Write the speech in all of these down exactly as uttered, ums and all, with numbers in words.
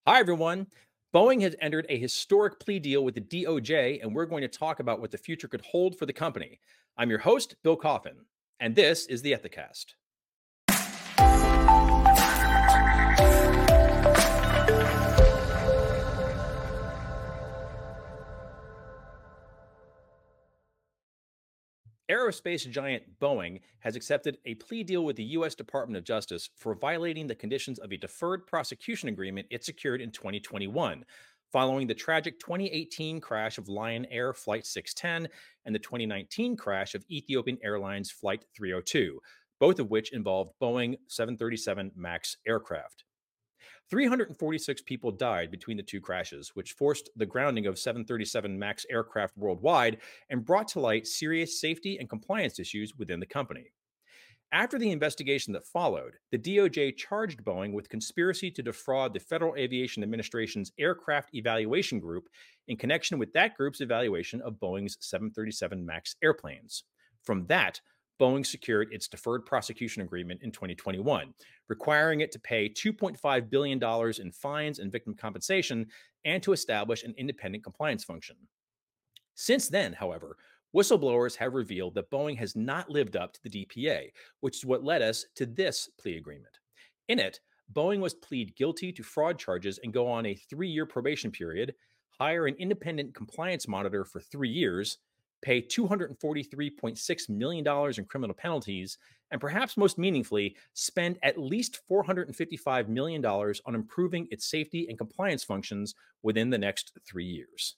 Hi, everyone. Boeing has entered a historic plea deal with the D O J, and we're going to talk about what the future could hold for the company. I'm your host, Bill Coffin, and this is the Ethicast. Aerospace giant Boeing has accepted a plea deal with the U S Department of Justice for violating the conditions of a deferred prosecution agreement it secured in twenty twenty-one, following the tragic twenty eighteen crash of Lion Air Flight six ten and the twenty nineteen crash of Ethiopian Airlines Flight three oh two, both of which involved Boeing seven thirty-seven MAX aircraft. three hundred forty-six people died between the two crashes, which forced the grounding of seven thirty-seven MAX aircraft worldwide and brought to light serious safety and compliance issues within the company. After the investigation that followed, the D O J charged Boeing with conspiracy to defraud the Federal Aviation Administration's Aircraft Evaluation Group in connection with that group's evaluation of Boeing's seven thirty-seven MAX airplanes. From that, Boeing secured its deferred prosecution agreement in twenty twenty-one, requiring it to pay two point five billion dollars in fines and victim compensation and to establish an independent compliance function. Since then, however, whistleblowers have revealed that Boeing has not lived up to the D P A, which is what led us to this plea agreement. In it, Boeing must plead guilty to fraud charges and go on a three year probation period, hire an independent compliance monitor for three years, pay two hundred forty-three point six million dollars in criminal penalties, and perhaps most meaningfully, spend at least four hundred fifty-five million dollars on improving its safety and compliance functions within the next three years.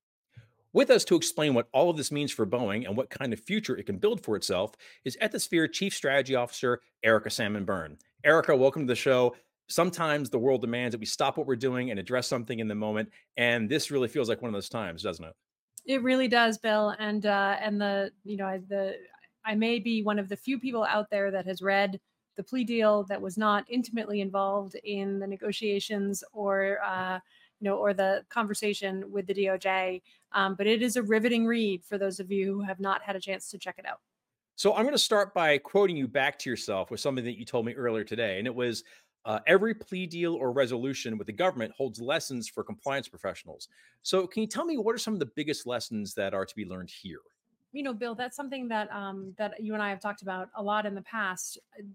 With us to explain what all of this means for Boeing and what kind of future it can build for itself is Ethisphere Chief Strategy Officer Erica Salmon Byrne. Erica, welcome to the show. Sometimes the world demands that we stop what we're doing and address something in the moment, and this really feels like one of those times, doesn't it? It really does, Bill. And uh, and the you know the I may be one of the few people out there that has read the plea deal that was not intimately involved in the negotiations or uh, you know or the conversation with the D O J. Um, but it is a riveting read for those of you who have not had a chance to check it out. So I'm going to start by quoting you back to yourself with something that you told me earlier today, and it was uh, every plea deal or resolution with the government holds lessons for compliance professionals. So can you tell me what are some of the biggest lessons that are to be learned here? You know, Bill, that's something that um, that you and I have talked about a lot in the past.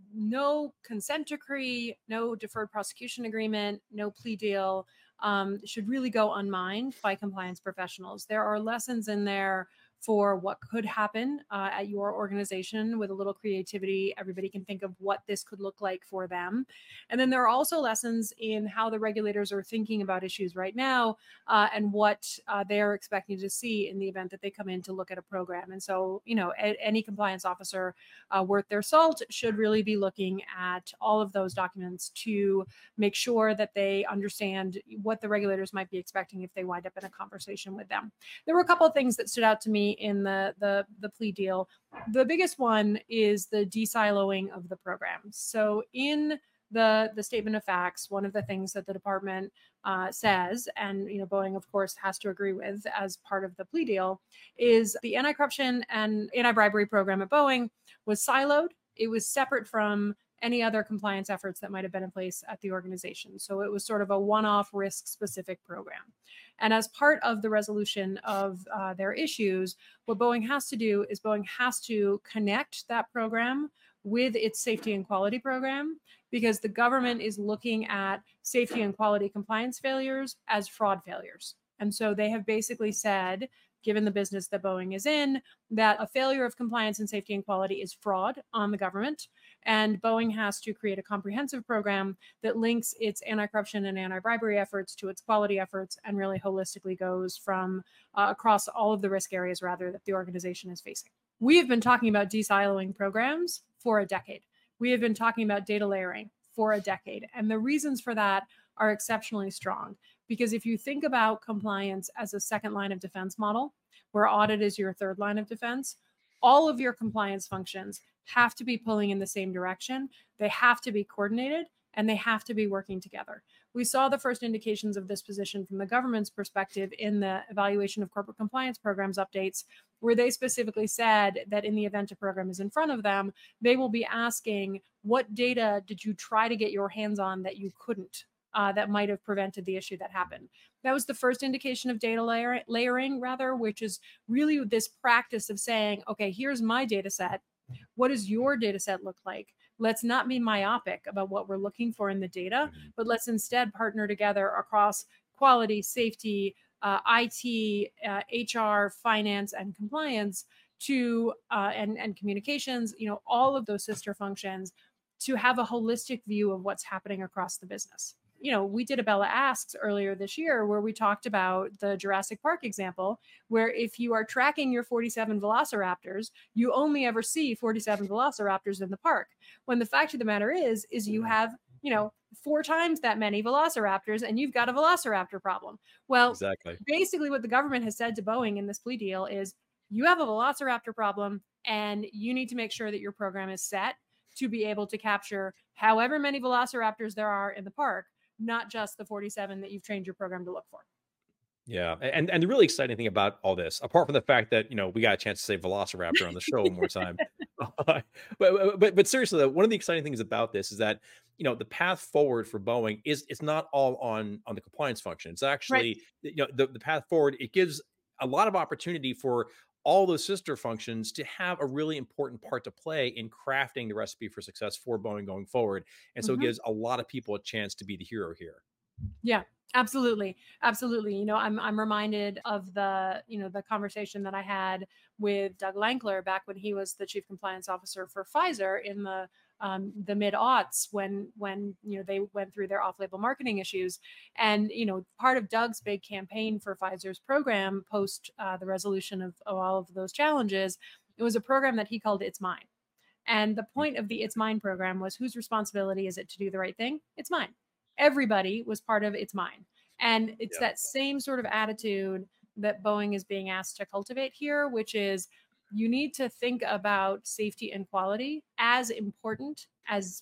No consent decree, no deferred prosecution agreement, no plea deal um, should really go unmined by compliance professionals. There are lessons in there for what could happen uh, at your organization with a little creativity. Everybody can think of what this could look like for them. And then there are also lessons in how the regulators are thinking about issues right now uh, and what uh, they're expecting to see in the event that they come in to look at a program. And so, you know, a, any compliance officer uh, worth their salt should really be looking at all of those documents to make sure that they understand what the regulators might be expecting if they wind up in a conversation with them. There were a couple of things that stood out to me in the the the plea deal. The biggest one is the de-siloing of the program. So in the the statement of facts, one of the things that the department uh, says, and you know Boeing of course has to agree with as part of the plea deal, is the anti-corruption and anti-bribery program at Boeing was siloed. It was separate from any other compliance efforts that might have been in place at the organization. So it was sort of a one-off risk-specific program. And as part of the resolution of uh, their issues, what Boeing has to do is Boeing has to connect that program with its safety and quality program, because the government is looking at safety and quality compliance failures as fraud failures. And so they have basically said, given the business that Boeing is in, that a failure of compliance and safety and quality is fraud on the government. And Boeing has to create a comprehensive program that links its anti-corruption and anti-bribery efforts to its quality efforts and really holistically goes from uh, across all of the risk areas, rather, that the organization is facing. We have been talking about de-siloing programs for a decade. We have been talking about data layering for a decade. And the reasons for that are exceptionally strong. Because if you think about compliance as a second line of defense model, where audit is your third line of defense, all of your compliance functions have to be pulling in the same direction. They have to be coordinated, and they have to be working together. We saw the first indications of this position from the government's perspective in the evaluation of corporate compliance programs updates, where they specifically said that in the event a program is in front of them, they will be asking, what data did you try to get your hands on that you couldn't? uh, that might have prevented the issue that happened. That was the first indication of data layer, layering, rather, which is really this practice of saying, okay, here's my data set. What does your data set look like? Let's not be myopic about what we're looking for in the data, Mhm. but let's instead partner together across quality, safety, uh, I T, uh, H R, finance, and compliance to uh, and and communications. You know, all of those sister functions to have a holistic view of what's happening across the business. You know, we did a Bella Asks earlier this year where we talked about the Jurassic Park example, where if you are tracking your forty-seven velociraptors, you only ever see forty-seven velociraptors in the park. When the fact of the matter is, is you have, you know, four times that many velociraptors and you've got a velociraptor problem. Well, Exactly. basically what the government has said to Boeing in this plea deal is you have a velociraptor problem and you need to make sure that your program is set to be able to capture however many velociraptors there are in the park, not just the forty-seven that you've trained your program to look for. Yeah, a- and and the really exciting thing about all this, apart from the fact that you know we got a chance to say Velociraptor on the show one more time, but, but but but seriously though, one of the exciting things about this is that you know the path forward for Boeing is it's not all on on the compliance function. It's Right. actually you know the, the path forward. It gives a lot of opportunity for all those sister functions to have a really important part to play in crafting the recipe for success for Boeing going forward. And so it Mhm. gives a lot of people a chance to be the hero here. Yeah, absolutely. Absolutely. You know, I'm I'm reminded of the, you know, the conversation that I had with Doug Lankler back when he was the chief compliance officer for Pfizer in the um, the mid aughts when when you know they went through their off-label marketing issues, and you know part of Doug's big campaign for Pfizer's program post uh, the resolution of, of all of those challenges, it was a program that he called It's Mine. And the point of the It's Mine program was whose responsibility is it to do the right thing? It's mine. Everybody was part of It's Mine. And it's Yeah. that same sort of attitude that Boeing is being asked to cultivate here, which is you need to think about safety and quality as important as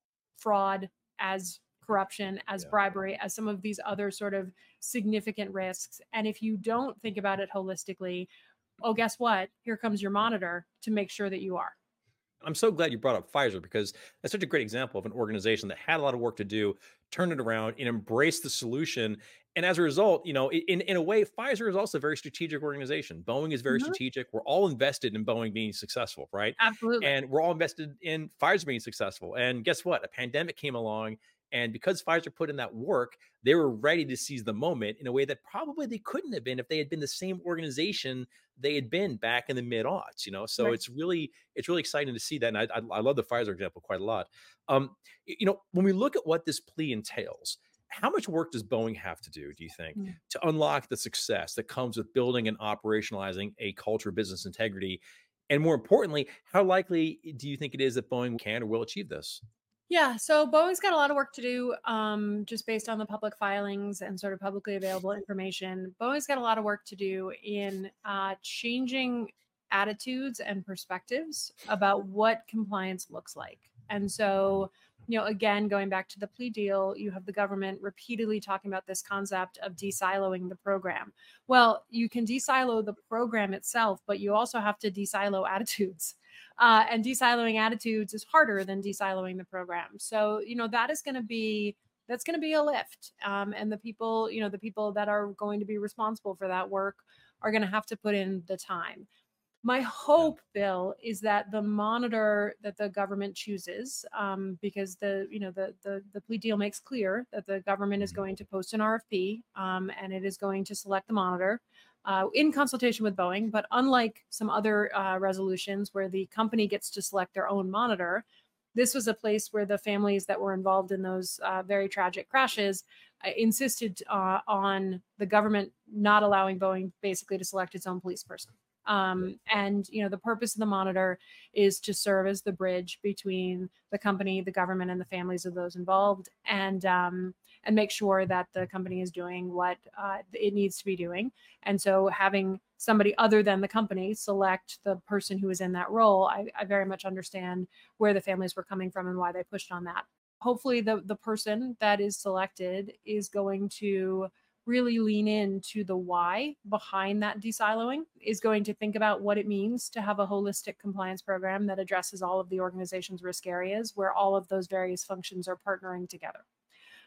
fraud, as corruption, as Yeah. bribery, as some of these other sort of significant risks. And if you don't think about it holistically, oh, guess what? Here comes your monitor to make sure that you are. I'm so glad you brought up Pfizer because that's such a great example of an organization that had a lot of work to do, turned it around, and embraced the solution. And as a result, you know, in in a way, Pfizer is also a very strategic organization. Boeing is very Mhm. strategic. We're all invested in Boeing being successful, right? Absolutely. And we're all invested in Pfizer being successful. And guess what? A pandemic came along, and because Pfizer put in that work, they were ready to seize the moment in a way that probably they couldn't have been if they had been the same organization they had been back in the mid aughts. You know, so Right. it's really it's really exciting to see that. And I, I, I love the Pfizer example quite a lot. Um, y- you know, when we look at what this plea entails, how much work does Boeing have to do, do you think, Mm. to unlock the success that comes with building and operationalizing a culture of business integrity? And more importantly, how likely do you think it is that Boeing can or will achieve this? Yeah, so Boeing's got a lot of work to do, um, just based on the public filings and sort of publicly available information. Boeing's got a lot of work to do in uh, changing attitudes and perspectives about what compliance looks like. And so, you know, again, going back to the plea deal, you have the government repeatedly talking about this concept of de-siloing the program. Well, you can de-silo the program itself, but you also have to de-silo attitudes. Uh, and desiloing attitudes is harder than desiloing the program. So, you know, that is going to be that's going to be a lift. Um, and the people, you know, the people that are going to be responsible for that work are going to have to put in the time. My Yeah. hope, Bill, is that the monitor that the government chooses, um, because the you know the, the the plea deal makes clear that the government is Mhm. going to post an R F P, um, and it is going to select the monitor uh, in consultation with Boeing. But unlike some other uh, resolutions where the company gets to select their own monitor, this was a place where the families that were involved in those uh, very tragic crashes uh, insisted uh, on the government not allowing Boeing basically to select its own police person. Yeah. Um, and you know, the purpose of the monitor is to serve as the bridge between the company, the government, and the families of those involved, and um, and make sure that the company is doing what uh, it needs to be doing. And so, having somebody other than the company select the person who is in that role, I, I very much understand where the families were coming from and why they pushed on that. Hopefully, the the person that is selected is going to really lean into the why behind that desiloing, is going to think about what it means to have a holistic compliance program that addresses all of the organization's risk areas where all of those various functions are partnering together.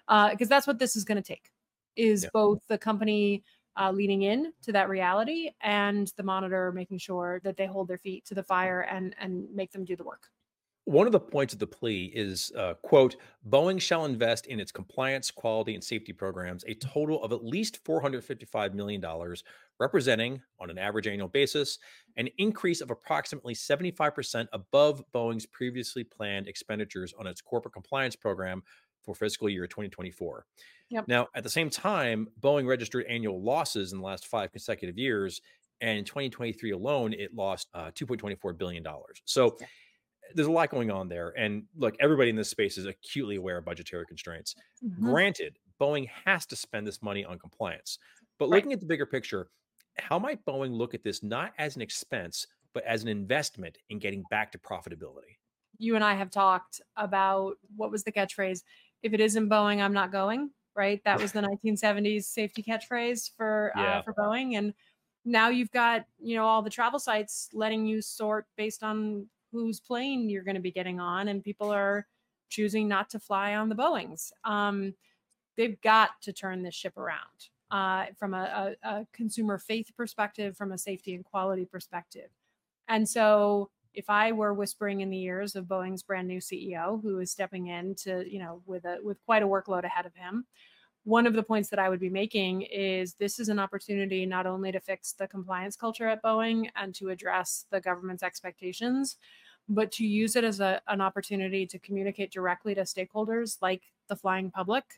because that's what this is going to take, is Yeah. both the company uh, leaning in to that reality and the monitor making sure that they hold their feet to the fire and and make them do the work. One of the points of the plea is, uh, quote, Boeing shall invest in its compliance, quality, and safety programs a total of at least four hundred fifty-five million dollars, representing, on an average annual basis, an increase of approximately seventy-five percent above Boeing's previously planned expenditures on its corporate compliance program for fiscal year twenty twenty-four. Yep. Now, at the same time, Boeing registered annual losses in the last five consecutive years. And in twenty twenty-three alone, it lost uh, two point two four billion dollars. So Yeah. there's a lot going on there. And look, everybody in this space is acutely aware of budgetary constraints. Mhm. Granted, Boeing has to spend this money on compliance. But Right. looking at the bigger picture, how might Boeing look at this not as an expense, but as an investment in getting back to profitability? You and I have talked about what was the catchphrase? If it isn't Boeing, I'm not going. Right. That was the nineteen seventies safety catchphrase for uh, Yeah. for Boeing, and now you've got you know all the travel sites letting you sort based on whose plane you're going to be getting on, and people are choosing not to fly on the Boeings. Um, they've got to turn this ship around uh, from a, a, a consumer faith perspective, from a safety and quality perspective. And so if I were whispering in the ears of Boeing's brand new C E O, who is stepping in to, you know, with a with quite a workload ahead of him, one of the points that I would be making is this is an opportunity not only to fix the compliance culture at Boeing and to address the government's expectations, but to use it as a, an opportunity to communicate directly to stakeholders like the flying public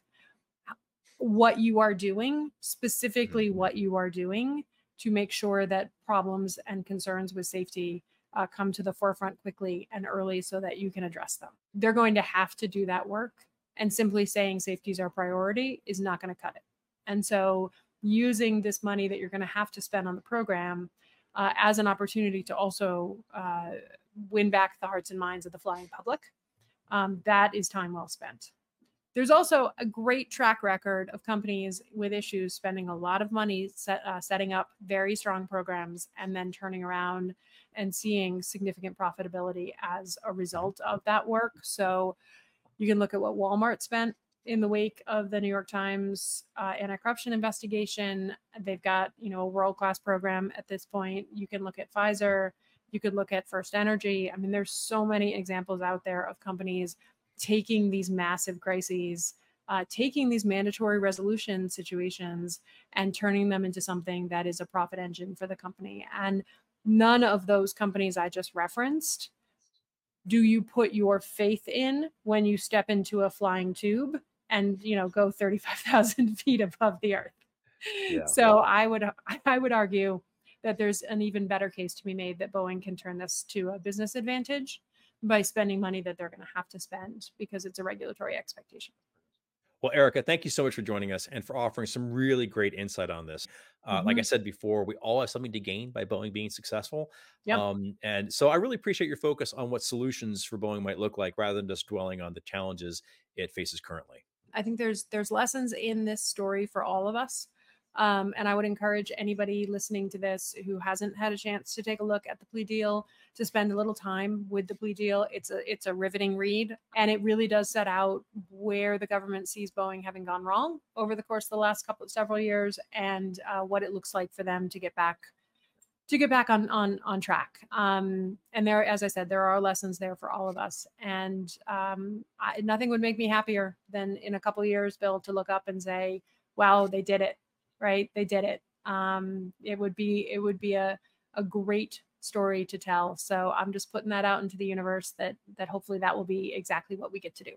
what you are doing, Mhm. specifically what you are doing to make sure that problems and concerns with safety uh, come to the forefront quickly and early so that you can address them. They're going to have to do that work. And simply saying safety is our priority is not going to cut it. And so, using this money that you're going to have to spend on the program uh, as an opportunity to also uh, win back the hearts and minds of the flying public, um, that is time well spent. There's also a great track record of companies with issues spending a lot of money set, uh, setting up very strong programs and then turning around and seeing significant profitability as a Mhm. result of that work. So you can look at what Walmart spent in the wake of the New York Times uh, anti-corruption investigation. They've got you know a world-class program at this point. You can look at Pfizer. You could look at First Energy. I mean, there's so many examples out there of companies taking these massive crises, uh, taking these mandatory resolution situations, and turning them into something that is a profit engine for the company. And none of those companies I just referenced do you put your faith in when you step into a flying tube and you know go thirty-five thousand feet above the earth. Yeah. So I would I would argue that there's an even better case to be made that Boeing can turn this to a business advantage by spending money that they're going to have to spend because it's a regulatory expectation. Well, Erica, thank you so much for joining us and for offering some really great insight on this. Uh, like I Mhm. said before, we all have something to gain by Boeing being successful. Yep. Um, and so I really appreciate your focus on what solutions for Boeing might look like rather than just dwelling on the challenges it faces currently. I think there's there's lessons in this story for all of us. Um, and I would encourage anybody listening to this who hasn't had a chance to take a look at the plea deal to spend a little time with the plea deal. It's a it's a riveting read, and it really does set out where the government sees Boeing having gone wrong over the course of the last couple several years, and uh, what it looks like for them to get back to get back on on on track. Um, and there, as I said, there are lessons there for all of us. And um, I, nothing would make me happier than in a couple of years, Bill, to look up and say, "Wow, they did it! Right? They did it." Um, it would be it would be a a great story to tell. So I'm just putting that out into the universe that that hopefully that will be exactly what we get to do.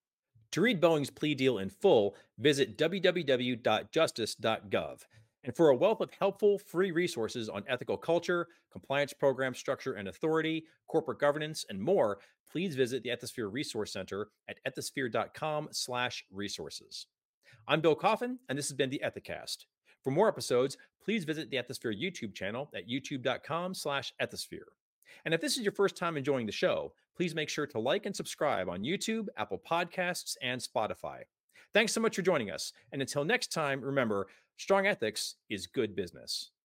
To read Boeing's plea deal in full, visit w w w dot justice dot gov. And for a wealth of helpful free resources on ethical culture, compliance program structure and authority, corporate governance, and more, please visit the Ethisphere Resource Center at ethisphere dot com slash resources. I'm Bill Coffin, and this has been the Ethicast. For more episodes, please visit the Ethisphere YouTube channel at youtube dot com slash ethisphere. And if this is your first time enjoying the show, please make sure to like and subscribe on YouTube, Apple Podcasts, and Spotify. Thanks so much for joining us. And until next time, remember, strong ethics is good business.